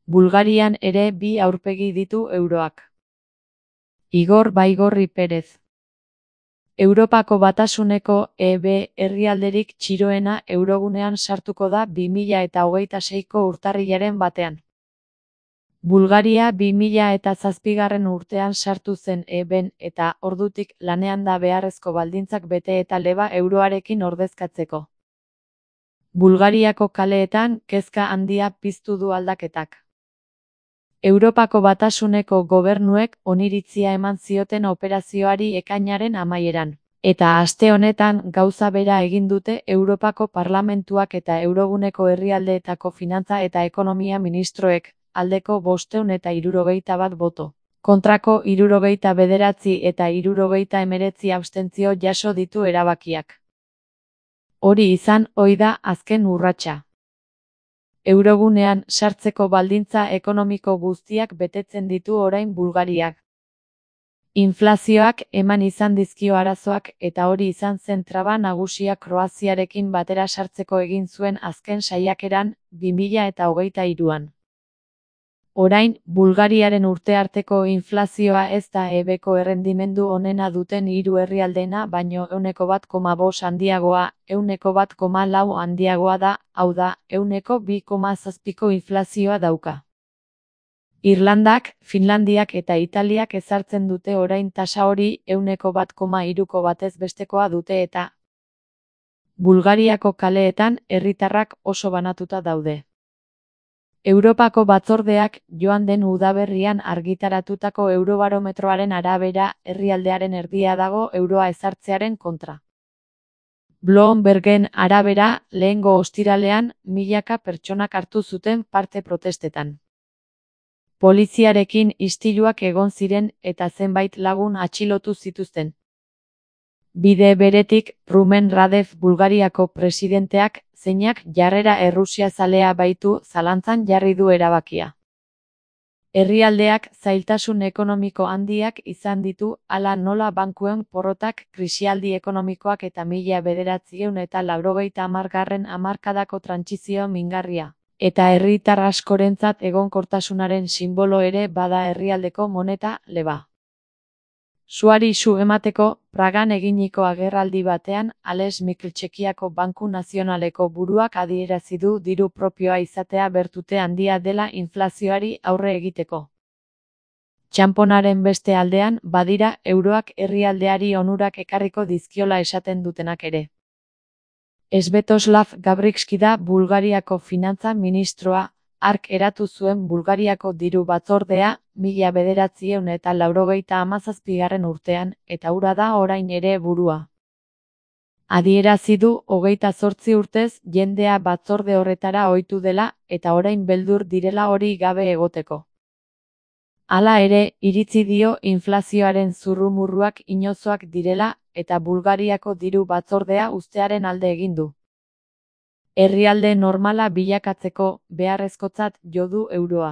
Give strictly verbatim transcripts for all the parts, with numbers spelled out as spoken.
Bulgarian ere bi aurpegi ditu euroak. Igor Baigorri Perez. Europako Batasuneko E B herrialderik txiroena eurogunean sartuko da bi mila eta hogeita seiko urtarrilaren batean. Bulgaria bi mila eta zazpigarren urtean sartu zen E B-n eta ordutik lanean da beharrezko baldintzak bete eta leba euroarekin ordezkatzeko. Bulgariako kaleetan kezka handia piztu du aldaketak. Europako Batasuneko gobernuek oniritzia eman zioten operazioari ekainaren amaieran. Eta aste honetan gauza bera egin dute Europako Parlamentuak eta Euroguneko herrialdeetako finantza eta ekonomia ministroek, aldeko bostehun eta hirurogeita bat boto. Kontrako hirurogeita bederatzi eta hirurogeita hemeretzi abstentzio jaso ditu erabakiak. Hori izan ohi da azken urratsa. Eurogunean sartzeko baldintza ekonomiko guztiak betetzen ditu orain Bulgariak. Inflazioak eman izan dizkio arazoak eta hori izan zen traba nagusia Kroaziarekin batera sartzeko egin zuen azken saiakeran bi mila eta hogeita hiruan. Orain, Bulgariaren urte arteko inflazioa ez da E B-ko errendimendu onena duten hiru herrialdeena baino ehuneko bat koma bost handiagoa, ehuneko bat koma lau handiagoa da, hau da, ehuneko bi koma zazpiko inflazioa dauka. Irlandak, Finlandiak eta Italiak ezartzen dute orain tasa hori ehuneko bat koma hiruko batez bestekoa dute eta Bulgariako kaleetan herritarrak oso banatuta daude. Europako Batzordeak joan den udaberrian argitaratutako Eurobarometroaren arabera herrialdearen erdia dago euroa ezartzearen kontra. Bloombergen arabera, lehengo ostiralean, milaka pertsonak hartu zuten parte protestetan. Poliziarekin istiluak egon ziren eta zenbait lagun atxilotu zituzten. Bide beretik, Rumen Radev Bulgariako presidenteak, zeinak jarrera errusiazalea baitu zalantzan jarri du erabakia. Herrialdeak zailtasun ekonomiko handiak izan ditu, hala nola bankuen porrotak, krisialdi ekonomikoak eta mila bederatziehun eta laurogeita hamargarren hamarkadako trantsizio mingarria. Eta herritar askorentzat egonkortasunaren sinbolo ere bada herrialdeko moneta, leba. Suari su emateko, Pragan eginiko agerraldi batean, Ales Mikl Txekiako Banku Nazionaleko buruak adierazi du diru propioa izatea bertute handia dela inflazioari aurre egiteko. Txanponaren beste aldean, badira euroak herrialdeari onurak ekarriko dizkiola esaten dutenak ere. Svetoslav Gabrikski da Bulgariako finantza ministroa, hark eratu zuen Bulgariako diru batzordea, mila bederatziehun eta laurogeita hamazazpigarren urtean, eta hura da orain ere burua. Adierazi du hogeita zortzi urtez jendea batzorde horretara ohitu dela, eta orain beldur direla hori gabe egoteko. Hala ere, iritzi dio inflazioaren zurrumurruak inozoak direla, eta Bulgariako diru batzordea uztearen alde egin du. Herrialde normala bilakatzeko beharrezkotzat jo du euroa.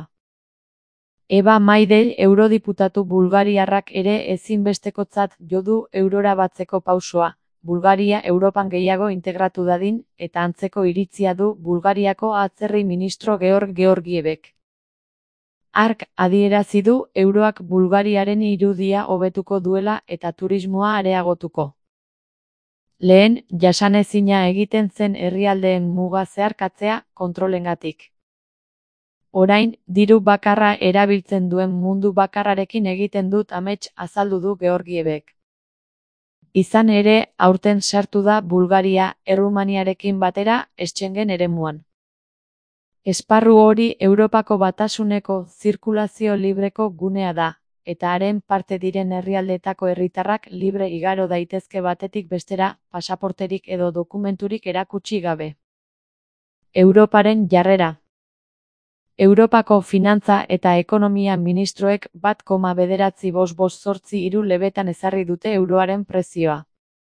Eba Maidel eurodiputatu bulgariarrak ere ezinbestekotzat jo du eurora batzeko pausoa, Bulgaria Europan gehiago integratu dadin, eta antzeko iritzia du Bulgariako atzerri ministro Georg Georgievek. Hark adierazi du euroak Bulgariaren irudia hobetuko duela eta turismoa areagotuko. Lehen, jasanezina egiten zen herrialdeen muga zeharkatzea kontrolengatik. Orain, diru bakarra erabiltzen duen mundu bakarrarekin egiten dut amets azaldu du Georgievek. Izan ere, aurten sartu da Bulgaria, Errumaniarekin batera, Schengen eremuan. Esparru hori Europako Batasuneko zirkulazio libreko gunea da, eta haren parte diren herrialdeetako herritarrak libre igaro daitezke batetik bestera, pasaporterik edo dokumenturik erakutsi gabe. Europaren jarrera. Europako finantza eta ekonomia ministroek bat koma bederatzi bost bost zortzi hiru lebetan ezarri dute euroaren prezioa.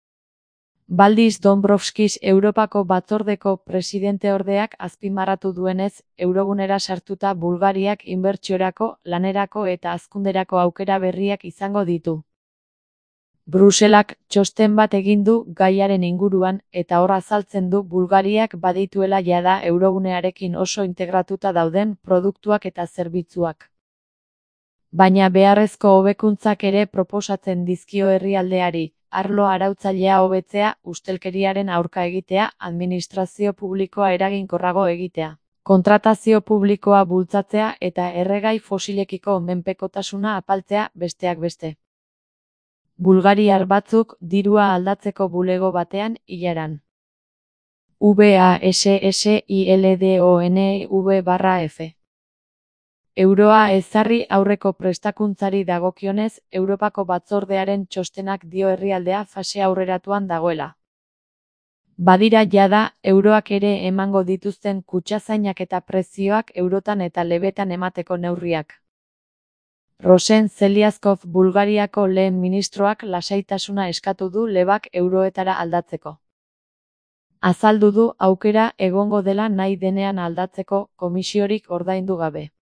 Valdis Dombrovskis Europako batzordeko presidenteordeak azpimarratu duenez, eurogunera sartuta Bulgariak inbertsiorako, lanerako eta hazkunderako aukera berriak izango ditu. Bruselak txosten bat egin du gaiaren inguruan eta hor azaltzen du Bulgariak badituela jada eurogunearekin oso integratuta dauden produktuak eta zerbitzuak. Baina beharrezko hobekuntzak ere proposatzen dizkio herrialdeari, arlo arautzailea hobetzea, ustelkeriaren aurka egitea, administrazio publikoa eraginkorrago egitea, kontratazio publikoa bultzatzea eta erregai fosilekiko menpekotasuna apaltzea, besteak beste. Bulgariar batzuk dirua aldatzeko bulego batean ilaran. VASSILDONEV barra F. Euroa ezarri aurreko prestakuntzari dagokionez, Europako Batzordearen txostenak dio herrialdea fase aurreratuan dagoela. Badira jada, euroak ere emango dituzten kutxazainak eta prezioak eurotan eta lebetan emateko neurriak. Rosen Zeliazkov Bulgariako lehen ministroak lasaitasuna eskatu du lebak euroetara aldatzeko. Azaldu du aukera egongo dela nahi denean aldatzeko, komisiorik ordaindu gabe.